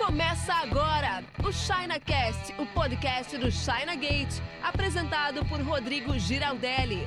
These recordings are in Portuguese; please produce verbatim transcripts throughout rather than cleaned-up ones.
Começa agora o ChinaCast, o podcast do China Gate, apresentado por Rodrigo Giraldelli.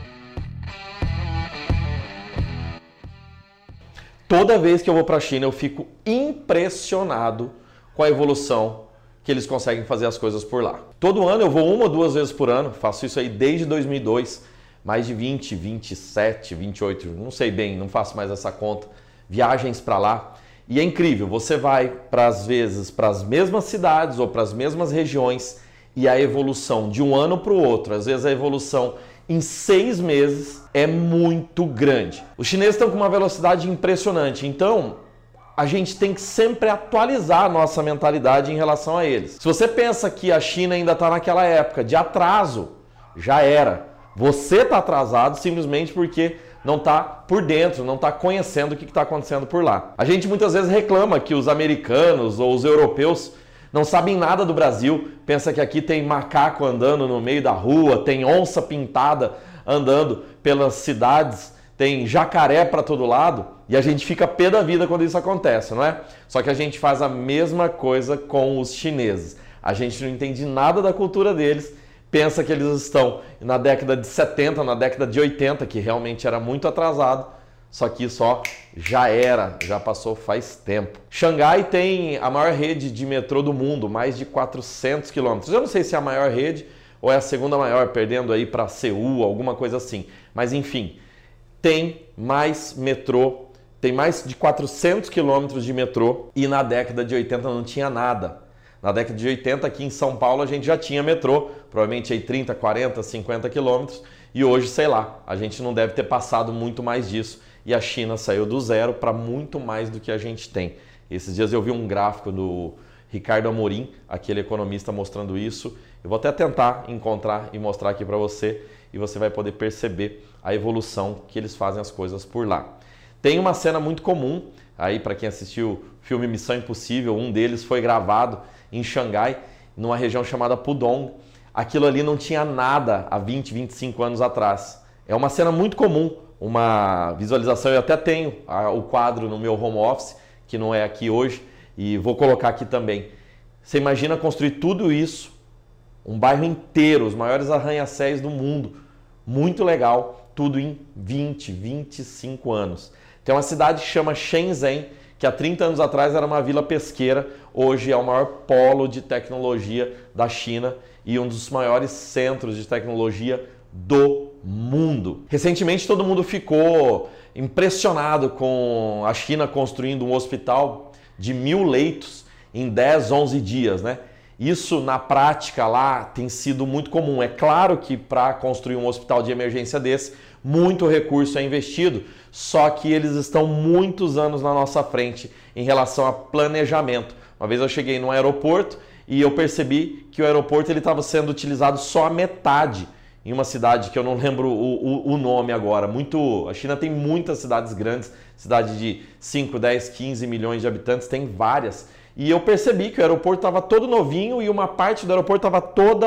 Toda vez que eu vou para a China, eu fico impressionado com a evolução que eles conseguem fazer as coisas por lá. Todo ano eu vou uma ou duas vezes por ano, faço isso aí desde dois mil e dois, mais de vinte, vinte e sete, vinte e oito, não sei bem, não faço mais essa conta, viagens para lá. E é incrível, você vai para às vezes para as mesmas cidades ou para as mesmas regiões e a evolução de um ano para o outro, às vezes a evolução em seis meses é muito grande. Os chineses estão com uma velocidade impressionante, então a gente tem que sempre atualizar a nossa mentalidade em relação a eles. Se você pensa que a China ainda está naquela época de atraso, já era. Você está atrasado simplesmente porque não está por dentro, não está conhecendo o que está acontecendo por lá. A gente muitas vezes reclama que os americanos ou os europeus não sabem nada do Brasil, pensa que aqui tem macaco andando no meio da rua, tem onça pintada andando pelas cidades, tem jacaré para todo lado, e a gente fica pé da vida quando isso acontece, não é? Só que a gente faz a mesma coisa com os chineses. A gente não entende nada da cultura deles, pensa que eles estão na década de setenta, na década de oitenta, que realmente era muito atrasado, só que isso ó, já era, já passou faz tempo. Xangai tem a maior rede de metrô do mundo, mais de quatrocentos quilômetros. Eu não sei se é a maior rede ou é a segunda maior, perdendo aí para Seul, alguma coisa assim. Mas enfim, tem mais metrô, tem mais de quatrocentos quilômetros de metrô e na década de oitenta não tinha nada. Na década de oitenta, aqui em São Paulo, a gente já tinha metrô, provavelmente aí trinta, quarenta, cinquenta quilômetros, e hoje, sei lá, a gente não deve ter passado muito mais disso, e a China saiu do zero para muito mais do que a gente tem. Esses dias eu vi um gráfico do Ricardo Amorim, aquele economista, mostrando isso. Eu vou até tentar encontrar e mostrar aqui para você, e você vai poder perceber a evolução que eles fazem as coisas por lá. Tem uma cena muito comum, aí para quem assistiu o filme Missão Impossível, um deles foi gravado em Xangai, numa região chamada Pudong. Aquilo ali não tinha nada há vinte, vinte e cinco anos atrás. É uma cena muito comum, uma visualização, eu até tenho o quadro no meu home office, que não é aqui hoje, e vou colocar aqui também. Você imagina construir tudo isso, um bairro inteiro, os maiores arranha-céus do mundo, muito legal, tudo em vinte, vinte e cinco anos. Tem uma cidade que chama Shenzhen, que há trinta anos atrás era uma vila pesqueira, hoje é o maior polo de tecnologia da China e um dos maiores centros de tecnologia do mundo. Recentemente todo mundo ficou impressionado com a China construindo um hospital de mil leitos em dez, onze dias, né? Isso na prática lá tem sido muito comum. É claro que para construir um hospital de emergência desse, muito recurso é investido, só que eles estão muitos anos na nossa frente em relação a planejamento. Uma vez eu cheguei num aeroporto e eu percebi que o aeroporto ele estava sendo utilizado só a metade em uma cidade que eu não lembro o, o, o nome agora. Muito, a China tem muitas cidades grandes, cidade de cinco, dez, quinze milhões de habitantes, tem várias. E eu percebi que o aeroporto estava todo novinho e uma parte do aeroporto estava toda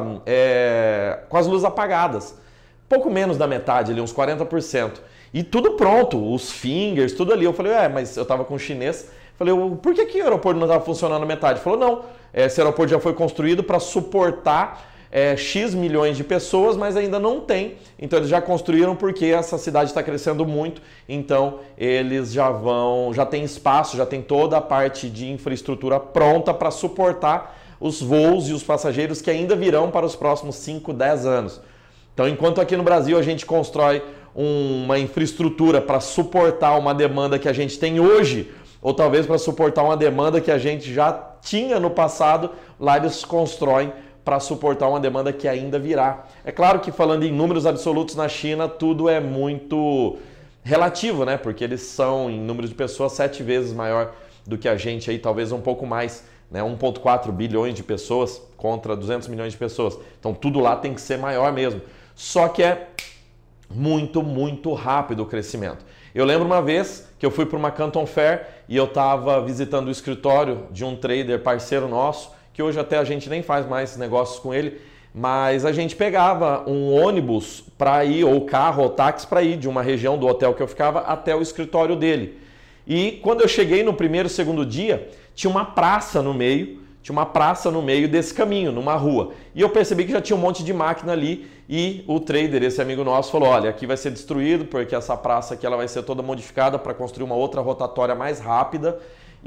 é, com as luzes apagadas. Pouco menos da metade, ali, uns quarenta por cento. E tudo pronto, os fingers, tudo ali. Eu falei, é, mas eu estava com um chinês. Falei, por que, que o aeroporto não estava funcionando a metade? Ele falou, não, esse aeroporto já foi construído para suportar é, X milhões de pessoas, mas ainda não tem. Então eles já construíram porque essa cidade está crescendo muito. Então eles já vão, já tem espaço, já tem toda a parte de infraestrutura pronta para suportar os voos e os passageiros que ainda virão para os próximos cinco, dez anos. Então, enquanto aqui no Brasil a gente constrói uma infraestrutura para suportar uma demanda que a gente tem hoje, ou talvez para suportar uma demanda que a gente já tinha no passado, lá eles constroem para suportar uma demanda que ainda virá. É claro que falando em números absolutos na China, tudo é muito relativo, né? Porque eles são, em número de pessoas, sete vezes maior do que a gente, aí, talvez um pouco mais, né? um vírgula quatro bilhões de pessoas contra duzentos milhões de pessoas. Então tudo lá tem que ser maior mesmo. Só que é muito, muito rápido o crescimento. Eu lembro uma vez que eu fui para uma Canton Fair e eu estava visitando o escritório de um trader parceiro nosso, que hoje até a gente nem faz mais negócios com ele, mas a gente pegava um ônibus para ir, ou carro, ou táxi para ir de uma região do hotel que eu ficava até o escritório dele. E quando eu cheguei no primeiro, segundo dia, tinha uma praça no meio, tinha uma praça no meio desse caminho, numa rua. E eu percebi que já tinha um monte de máquina ali e o trader, esse amigo nosso, falou, olha, aqui vai ser destruído porque essa praça aqui ela vai ser toda modificada para construir uma outra rotatória mais rápida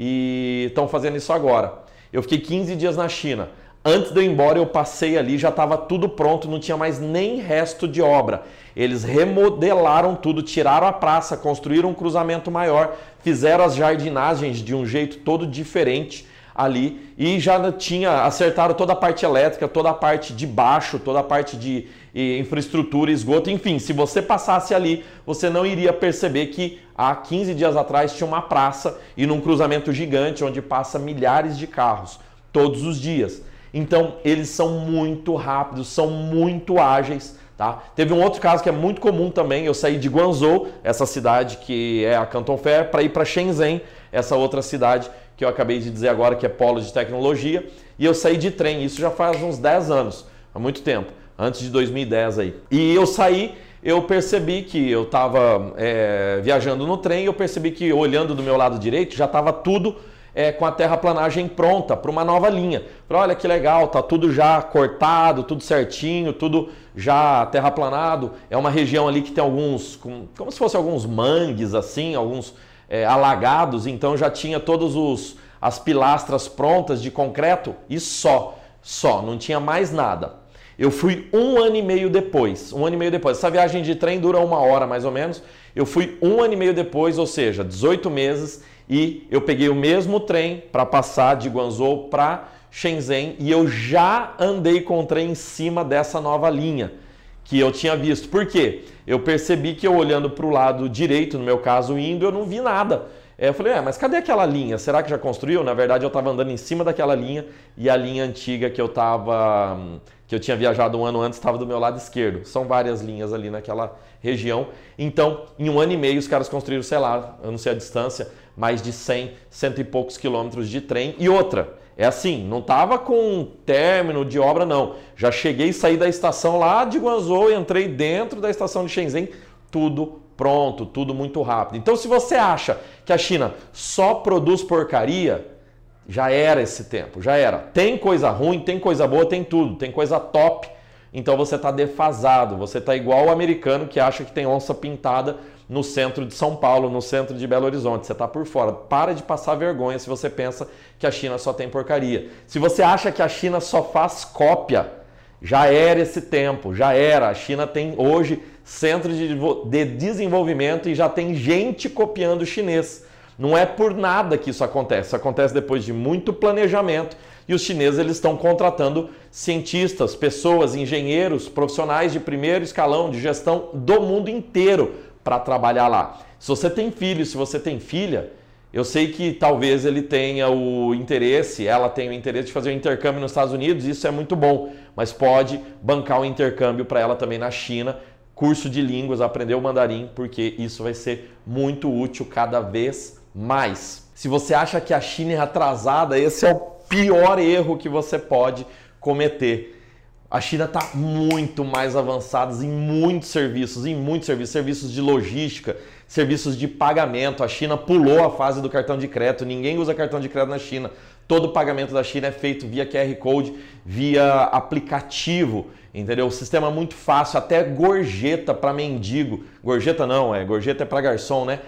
e estão fazendo isso agora. Eu fiquei quinze dias na China. Antes de eu ir embora, eu passei ali, já estava tudo pronto, não tinha mais nem resto de obra. Eles remodelaram tudo, tiraram a praça, construíram um cruzamento maior, fizeram as jardinagens de um jeito todo diferente ali e já tinha, acertaram toda a parte elétrica, toda a parte de baixo, toda a parte de infraestrutura, esgoto, enfim, se você passasse ali, você não iria perceber que há quinze dias atrás tinha uma praça e num cruzamento gigante onde passa milhares de carros todos os dias. Então, eles são muito rápidos, são muito ágeis, tá? Teve um outro caso que é muito comum também, eu saí de Guangzhou, essa cidade que é a Canton Fair, para ir para Shenzhen, essa outra cidade que eu acabei de dizer agora que é polo de tecnologia, e eu saí de trem, isso já faz uns dez anos, há muito tempo, antes de dois mil e dez aí. E eu saí, eu percebi que eu estava é, viajando no trem, eu percebi que olhando do meu lado direito já estava tudo É, com a terraplanagem pronta para uma nova linha. Falei, olha que legal, tá tudo já cortado, tudo certinho, tudo já terraplanado. É uma região ali que tem alguns, como, como se fosse alguns mangues assim, alguns é, alagados, então já tinha todas os, as pilastras prontas de concreto e só, só, não tinha mais nada. Eu fui um ano e meio depois, um ano e meio depois. Essa viagem de trem dura uma hora mais ou menos. Eu fui um ano e meio depois, ou seja, dezoito meses, e eu peguei o mesmo trem para passar de Guangzhou para Shenzhen e eu já andei com o trem em cima dessa nova linha que eu tinha visto. Por quê? Eu percebi que eu olhando para o lado direito, no meu caso indo, eu não vi nada. Eu falei, é, mas cadê aquela linha? Será que já construiu? Na verdade, eu estava andando em cima daquela linha e a linha antiga que eu tava, que eu tinha viajado um ano antes estava do meu lado esquerdo. São várias linhas ali naquela região. Então, em um ano e meio, os caras construíram, sei lá, eu não sei a distância, mais de cem, cento e poucos quilômetros de trem. E outra, é assim, não estava com término de obra, não. Já cheguei e saí da estação lá de Guangzhou e entrei dentro da estação de Shenzhen, tudo pronto, tudo muito rápido. Então, se você acha que a China só produz porcaria, já era esse tempo, já era. Tem coisa ruim, tem coisa boa, tem tudo, tem coisa top. Então você está defasado, você está igual o americano que acha que tem onça pintada no centro de São Paulo, no centro de Belo Horizonte. Você está por fora. Para de passar vergonha se você pensa que a China só tem porcaria. Se você acha que a China só faz cópia, já era esse tempo, já era. A China tem hoje centro de desenvolvimento e já tem gente copiando o chinês. Não é por nada que isso acontece. Isso acontece depois de muito planejamento e os chineses eles estão contratando cientistas, pessoas, engenheiros, profissionais de primeiro escalão de gestão do mundo inteiro para trabalhar lá. Se você tem filho, se você tem filha, eu sei que talvez ele tenha o interesse, ela tenha o interesse de fazer um intercâmbio nos Estados Unidos, isso é muito bom, mas pode bancar um intercâmbio para ela também na China, curso de línguas, aprender o mandarim, porque isso vai ser muito útil cada vez mais. Se você acha que a China é atrasada, esse é o pior erro que você pode cometer. A China está muito mais avançada em muitos serviços, em muitos serviços, serviços de logística, serviços de pagamento. A China pulou a fase do cartão de crédito, ninguém usa cartão de crédito na China. Todo o pagamento da China é feito via Q R Code, via aplicativo, entendeu? O sistema é muito fácil, até gorjeta para mendigo. Gorjeta não, é gorjeta é para garçom, né?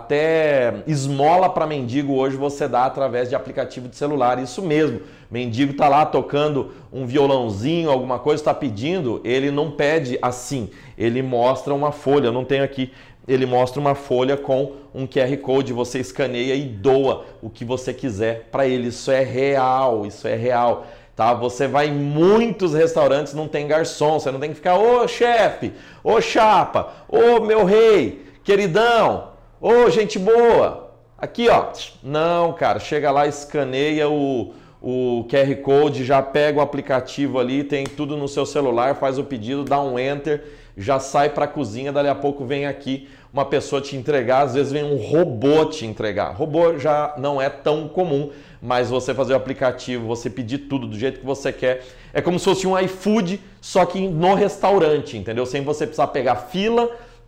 Até esmola para mendigo hoje você dá através de aplicativo de celular, isso mesmo. Mendigo tá lá tocando um violãozinho, alguma coisa, está pedindo, ele não pede assim, ele mostra uma folha, eu não tenho aqui, ele mostra uma folha com um Q R Code, você escaneia e doa o que você quiser para ele. Isso é real, isso é real. Tá? Você vai em muitos restaurantes, não tem garçom, você não tem que ficar, ô chefe, ô chapa, ô meu rei, queridão, ô gente boa, aqui ó. Não, cara, chega lá, escaneia o, o Q R Code, já pega o aplicativo ali, tem tudo no seu celular, faz o pedido, dá um enter, já sai para a cozinha, dali a pouco vem aqui uma pessoa te entregar, às vezes vem um robô te entregar. Robô já não é tão comum, mas você fazer o aplicativo, você pedir tudo do jeito que você quer, é como se fosse um iFood, só que no restaurante, entendeu? Sem você precisar pegar fila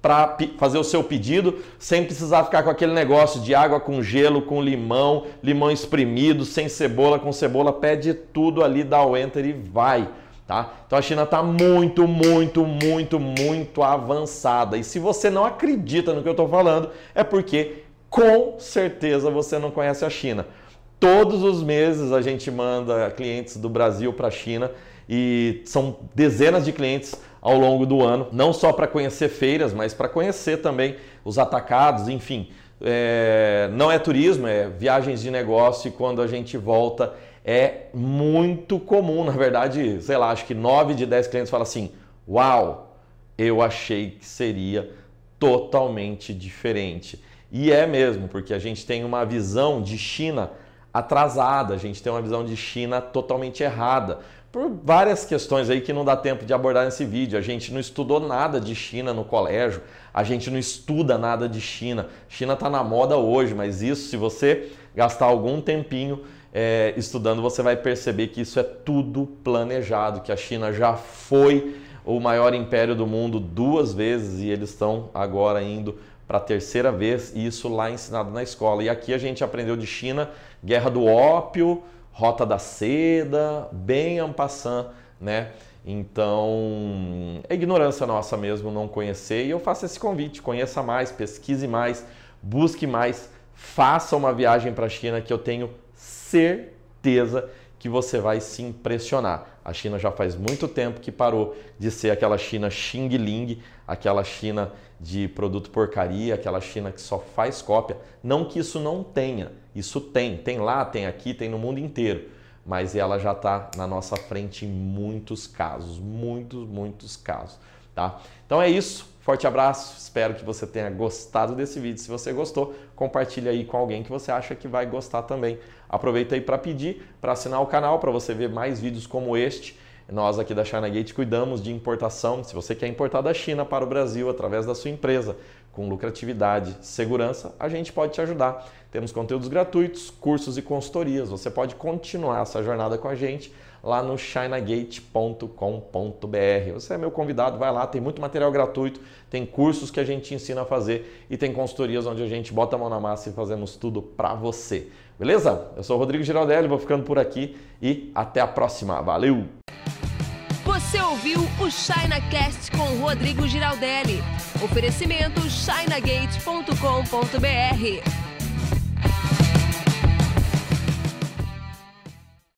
para fazer o seu pedido, sem precisar ficar com aquele negócio de água com gelo, com limão, limão espremido, sem cebola, com cebola, pede tudo ali, dá o enter e vai. Tá? Então a China está muito, muito, muito, muito avançada. E se você não acredita no que eu estou falando, é porque com certeza você não conhece a China. Todos os meses a gente manda clientes do Brasil para a China e são dezenas de clientes ao longo do ano, não só para conhecer feiras, mas para conhecer também os atacados, enfim. É, não é turismo, é viagens de negócio, e quando a gente volta é muito comum, na verdade, sei lá, acho que nove de dez clientes falam assim: uau, eu achei que seria totalmente diferente. E é mesmo, porque a gente tem uma visão de China atrasada, a gente tem uma visão de China totalmente errada, por várias questões aí que não dá tempo de abordar nesse vídeo. A gente não estudou nada de China no colégio, a gente não estuda nada de China. China está na moda hoje, mas isso, se você gastar algum tempinho é, estudando, você vai perceber que isso é tudo planejado, que a China já foi o maior império do mundo duas vezes e eles estão agora indo para a terceira vez, e isso lá ensinado na escola. E aqui a gente aprendeu de China, Guerra do Ópio, Rota da Seda, bem en passant, né? Então, é ignorância nossa mesmo não conhecer, e eu faço esse convite: conheça mais, pesquise mais, busque mais, faça uma viagem para a China que eu tenho certeza que você vai se impressionar. A China já faz muito tempo que parou de ser aquela China Xing Ling, aquela China de produto porcaria, aquela China que só faz cópia. Não que isso não tenha, isso tem, tem lá, tem aqui, tem no mundo inteiro, mas ela já está na nossa frente em muitos casos, muitos, muitos casos, tá? Então é isso, forte abraço, espero que você tenha gostado desse vídeo. Se você gostou, compartilhe aí com alguém que você acha que vai gostar também. Aproveita aí para pedir, para assinar o canal, para você ver mais vídeos como este. Nós aqui da ChinaGate cuidamos de importação. Se você quer importar da China para o Brasil através da sua empresa, com lucratividade, segurança, a gente pode te ajudar. Temos conteúdos gratuitos, cursos e consultorias. Você pode continuar essa jornada com a gente lá no chinagate ponto com ponto br. Você é meu convidado, vai lá, tem muito material gratuito, tem cursos que a gente te ensina a fazer e tem consultorias onde a gente bota a mão na massa e fazemos tudo para você. Beleza? Eu sou o Rodrigo Giraldelli, vou ficando por aqui e até a próxima. Valeu! Você ouviu o ChinaCast com o Rodrigo Giraldelli. Oferecimento chinagate ponto com ponto br.